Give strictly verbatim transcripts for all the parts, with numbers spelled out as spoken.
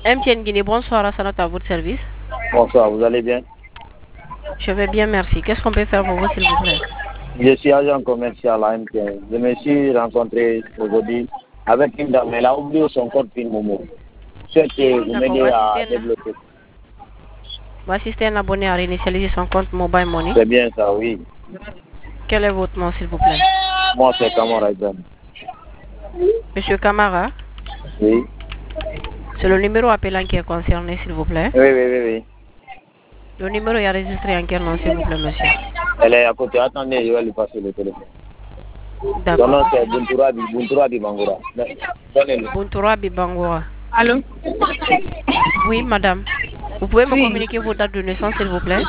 M T N Guinée, bonsoir, Assanat, à votre service. Bonsoir, vous allez bien? Je vais bien, merci. Qu'est-ce qu'on peut faire pour vous, s'il vous plaît? Je suis agent commercial à M T N. Je me suis rencontré aujourd'hui avec une dame. Elle a oublié son compte PIN Momo. C'est que vous m'aidez à débloquer. Vous assistez un abonné à réinitialiser son compte Mobile Money. C'est bien ça, oui. Quel est votre nom, s'il vous plaît? Moi, c'est Kamara Ibrahim. Monsieur Kamara? Oui. C'est le numéro appelant qui est concerné, s'il vous plaît? Oui, oui, oui, oui. Le numéro est enregistré en quel nom, s'il vous plaît, monsieur? Elle est à côté. Attendez, je vais lui passer le téléphone. D'accord. Son nom, c'est Buntourabi, Buntourabi Bangoura. Donnez-le. Buntourabi Bangoura. Allô? Oui, madame. Vous pouvez me Oui. communiquer vos dates de naissance, s'il vous plaît?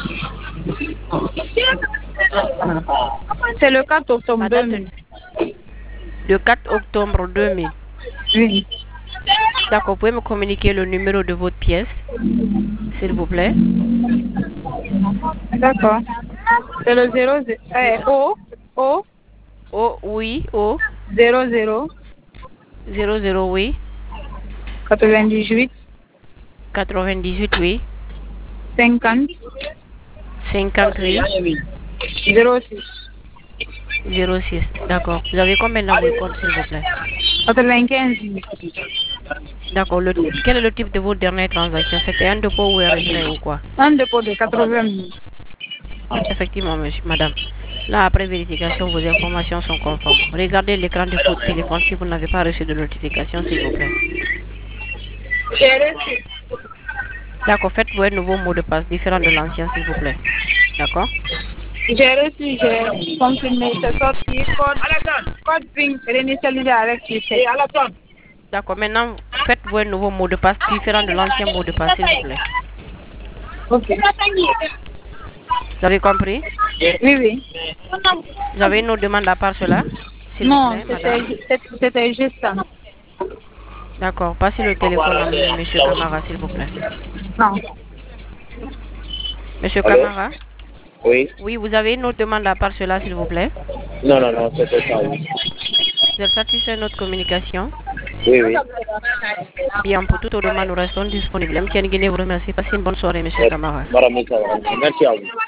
C'est le quatre octobre La date deux mille. Le quatre octobre deux mille. Oui. D'accord, vous pouvez me communiquer le numéro de votre pièce, s'il vous plaît? D'accord. C'est le zéro, eh, O, O, Oh, oui, oh, zéro zéro, zéro zéro, oui, quatre-vingt-dix-huit, quatre-vingt-dix-huit, oui, cinquante, cinquante, oui, zéro six, zéro six. D'accord. Vous avez combien dans votre compte, s'il vous plaît? quatre-vingt-quinze. D'accord. Le- Quel est le type de votre dernière transaction? C'était un dépôt ou un retrait ou quoi? Un dépôt de quatre-vingt mille. Effectivement, monsieur, madame. Là, après vérification, vos informations sont conformes. Regardez l'écran de votre téléphone si vous n'avez pas reçu de notification, s'il vous plaît. J'ai reçu. D'accord. Faites-vous un nouveau mot de passe différent de l'ancien, s'il vous plaît. D'accord? J'ai reçu, j'ai confirmé, c'est sorti. Code, code PIN réinitialisé avec succès. D'accord. Maintenant, faites-vous un nouveau mot de passe différent de l'ancien mot de passe, s'il vous plaît. Ok. Vous avez compris? Oui, oui. Vous avez une autre demande à part cela? S'il vous Non, plaît, madame. c'était c'était juste ça. D'accord. Passez le téléphone à M. Kamara, s'il vous plaît. Non. Monsieur Allô? Kamara? Oui. Oui, vous avez une autre demande à part cela, s'il vous plaît? Non, non, non, c'était ça, oui. Vous êtes satisfait de notre communication? Oui, oui. Bien, pour toute autre demande, nous restons disponibles. M T N Guinée vous remercie. Passez une bonne soirée, Monsieur Kamara. Madame Moussa, merci à vous.